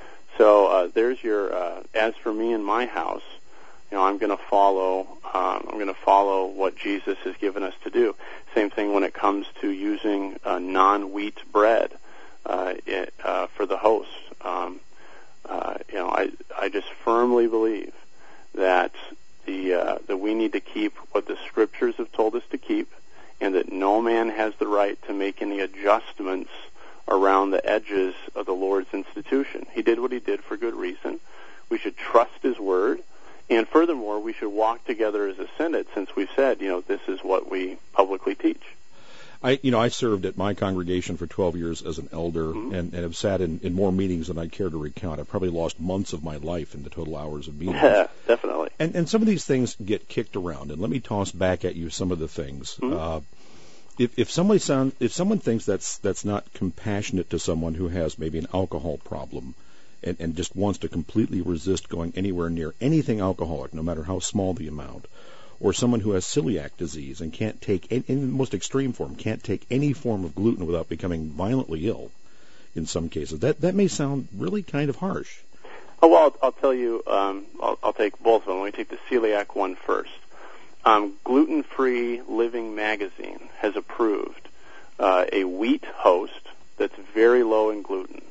So uh, there's your. Uh, as for me and my house, you know, I'm going to follow. Um, I'm going to follow what Jesus has given us to do. Same thing when it comes to using uh, non-wheat bread uh, it, uh, for the host. Um, uh, you know, I I just firmly believe that the uh, that we need to keep what the Scriptures have told us to keep, and that no man has the right to make any adjustments around the edges of the Lord's institution. He did what he did for good reason. We should trust his word, and furthermore, we should walk together as a synod, since we've said, you know, this is what we publicly teach. I, you know, I served at my congregation for twelve years as an elder, mm-hmm. and, and have sat in, in more meetings than I care to recount. I've probably lost months of my life in the total hours of meetings. Yeah, definitely. And, and some of these things get kicked around, and let me toss back at you some of the things. Mm-hmm. Uh, If, if somebody sound, if someone thinks that's that's not compassionate to someone who has maybe an alcohol problem, and, and just wants to completely resist going anywhere near anything alcoholic, no matter how small the amount, or someone who has celiac disease and can't take, in, in the most extreme form, can't take any form of gluten without becoming violently ill, in some cases, that that may sound really kind of harsh. Oh, well, I'll, I'll tell you, um, I'll, I'll take both of them. Let me take the celiac one first. Um, Gluten-Free Living Magazine has approved uh, a wheat host that's very low in gluten,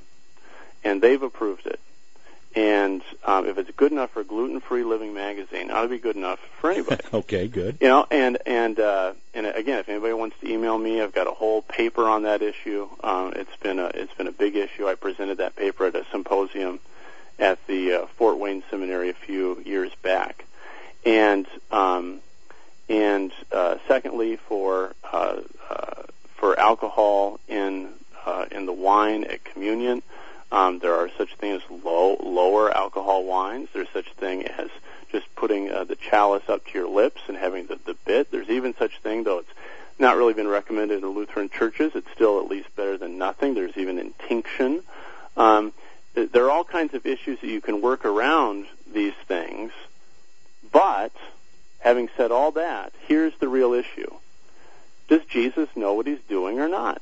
and they've approved it. And um, if it's good enough for Gluten-Free Living Magazine, it ought to be good enough for anybody. Okay, good. You know, and and uh, and again, if anybody wants to email me, I've got a whole paper on that issue. Um, it's been a it's been a big issue. I presented that paper at a symposium at the uh, Fort Wayne Seminary a few years back, and. Um, And uh, secondly, for uh, uh, for alcohol in uh, in the wine at communion, um, there are such things as low lower alcohol wines. There's such thing as just putting uh, the chalice up to your lips and having the, the bit. There's even such thing, though it's not really been recommended in Lutheran churches. It's still at least better than nothing. There's even intinction. Um, there are all kinds of issues that you can work around these things, but having said all that, here's the real issue. Does Jesus know what he's doing or not?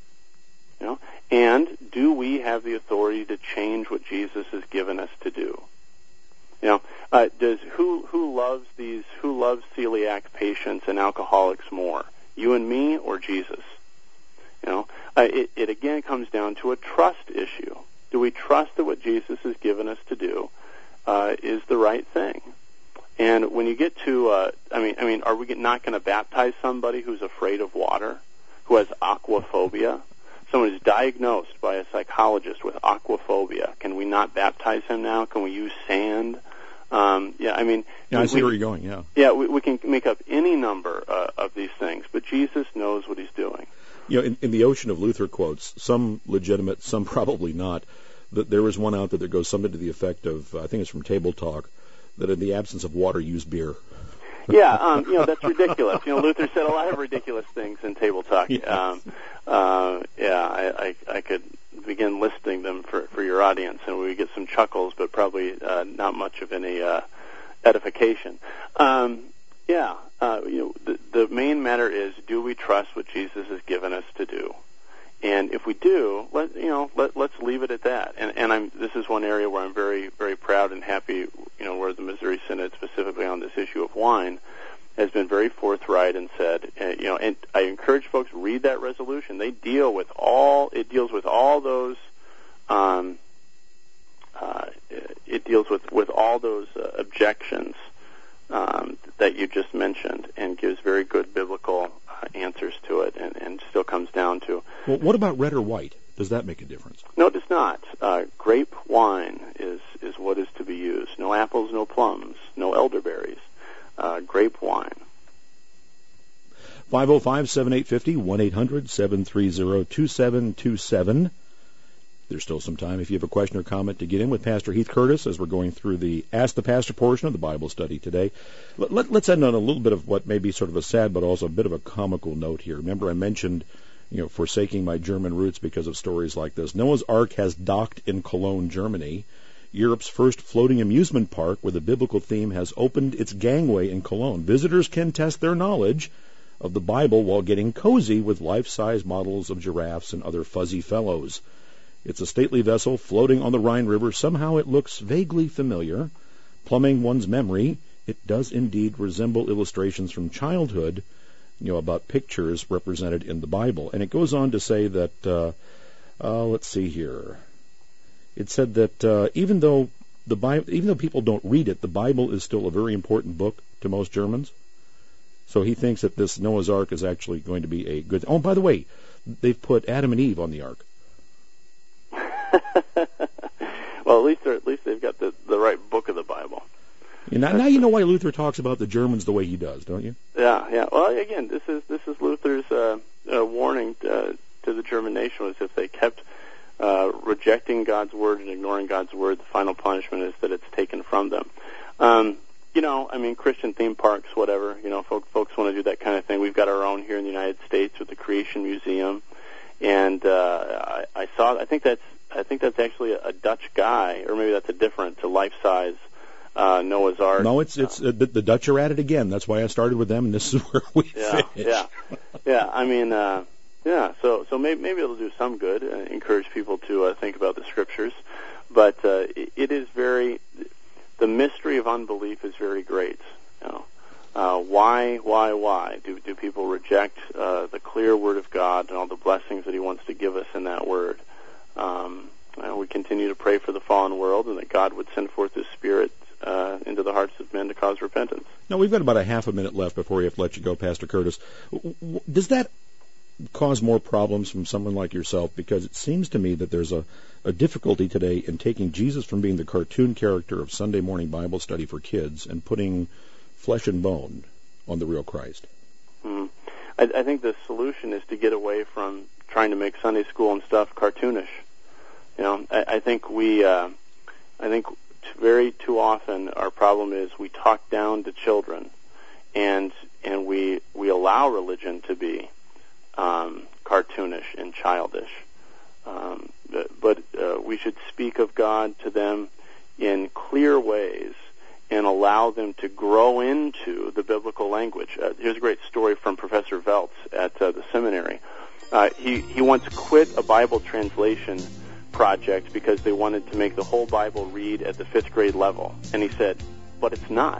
You know, and do we have the authority to change what Jesus has given us to do? You know, uh, does who who loves these who loves celiac patients and alcoholics more, you and me or Jesus? You know, uh, it, it again comes down to a trust issue. Do we trust that what Jesus has given us to do uh, is the right thing? And when you get to, uh, I mean, I mean, are we not going to baptize somebody who's afraid of water, who has aquaphobia? Someone who's diagnosed by a psychologist with aquaphobia. Can we not baptize him now? Can we use sand? Um, yeah, I mean, yeah, I we, see where you're going. Yeah, yeah, we, we can make up any number uh, of these things, but Jesus knows what he's doing. You know, in, in the ocean of Luther quotes, some legitimate, some probably not. that there is one out there that goes something to the effect of, I think it's from Table Talk, that in the absence of water, use beer. Yeah, um, you know, that's ridiculous. You know, Luther said a lot of ridiculous things in Table Talk. Yes. Um, uh, yeah, I, I, I could begin listing them for, for your audience, and we would get some chuckles, but probably uh, not much of any uh, edification. Um, yeah, uh, you know, the, the main matter is, do we trust what Jesus has given us to do? And if we do, let you know, let, let's leave it at that. And, and I'm this is one area where I'm very, very proud and happy. You know, where the Missouri Synod, specifically on this issue of wine, has been very forthright and said, uh, you know, and I encourage folks read that resolution. They deal with all. It deals with all those. Um, uh, it deals with with all those uh, objections um, that you just mentioned, and gives very good biblical uh, answers to it, and, and still comes down to. Well, what about red or white? Does that make a difference? No, it does not. Uh, grape wine is, is what is to be used. No apples, no plums, no elderberries. Uh, grape wine. five oh five, seven eight five oh, one eight hundred, seven three zero, two seven two seven. There's still some time if you have a question or comment to get in with Pastor Heath Curtis as we're going through the Ask the Pastor portion of the Bible study today. Let, let, let's end on a little bit of what may be sort of a sad but also a bit of a comical note here. Remember I mentioned, you know, forsaking my German roots because of stories like this. Noah's Ark has docked in Cologne, Germany. Europe's first floating amusement park with a biblical theme has opened its gangway in Cologne. Visitors can test their knowledge of the Bible while getting cozy with life-size models of giraffes and other fuzzy fellows. It's a stately vessel floating on the Rhine River. Somehow it looks vaguely familiar. Plumbing one's memory, it does indeed resemble illustrations from childhood, you know, about pictures represented in the Bible. And it goes on to say that, uh, uh, let's see here. It said that uh, even though the Bible, even though people don't read it, the Bible is still a very important book to most Germans. So he thinks that this Noah's Ark is actually going to be a good. Oh, by the way, they've put Adam and Eve on the Ark. Well, at least they're, at least they've got the, the right book of the Bible. You know, now you know why Luther talks about the Germans the way he does, don't you? Yeah, yeah. Well, again, this is this is Luther's uh, uh, warning uh, to the German nation: was if they kept uh, rejecting God's word and ignoring God's word, the final punishment is that it's taken from them. Um, you know, I mean, Christian theme parks, whatever. You know, folk, folks want to do that kind of thing. We've got our own here in the United States with the Creation Museum, and uh, I, I saw. I think that's. I think that's actually a, a Dutch guy, or maybe that's a different, a life-size uh, Noah's Ark. No, it's it's uh, the, the Dutch are at it again. That's why I started with them, and this is where we yeah, finish. Yeah, yeah. I mean, uh, yeah. So, so maybe maybe it'll do some good, and encourage people to uh, think about the Scriptures. But uh, it, it is very, the mystery of unbelief is very great. You know, uh, why, why, why do do people reject uh, the clear Word of God and all the blessings that He wants to give us in that Word? Um, uh, we continue to pray for the fallen world, and that God would send forth His Spirit uh, into the hearts of men to cause repentance. Now, we've got about a half a minute left before we have to let you go, Pastor Curtis. Does that cause more problems from someone like yourself? Because it seems to me that there's a, a difficulty today in taking Jesus from being the cartoon character of Sunday morning Bible study for kids and putting flesh and bone on the real Christ. Mm-hmm. I, I think the solution is to get away from trying to make Sunday school and stuff cartoonish. You know, I, I think we, uh, I think very too often our problem is we talk down to children, and and we we allow religion to be um, cartoonish and childish. Um, but but uh, we should speak of God to them in clear ways and allow them to grow into the biblical language. Uh, here's a great story from Professor Veltz at uh, the seminary. Uh, he, he once quit a Bible translation project because they wanted to make the whole Bible read at the fifth grade level. And he said, but it's not.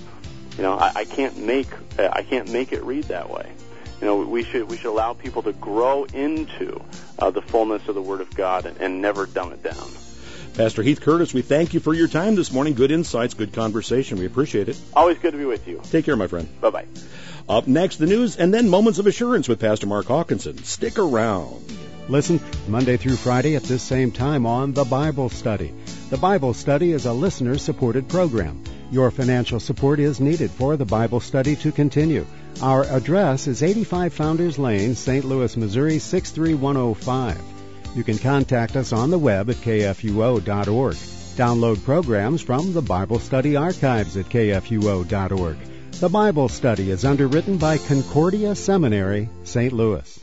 You know, I, I can't make I can't make it read that way. You know, we should we should allow people to grow into uh, the fullness of the Word of God and, and never dumb it down. Pastor Heath Curtis, we thank you for your time this morning. Good insights, good conversation. We appreciate it. Always good to be with you. Take care, my friend. Bye-bye. Up next, the news, and then Moments of Assurance with Pastor Mark Hawkinson. Stick around. Listen Monday through Friday at this same time on The Bible Study. The Bible Study is a listener-supported program. Your financial support is needed for the Bible Study to continue. Our address is eighty-five Founders Lane, Saint Louis, Missouri, six three one oh five. You can contact us on the web at k f u o dot org. Download programs from the Bible Study archives at k f u o dot org. The Bible Study is underwritten by Concordia Seminary, Saint Louis.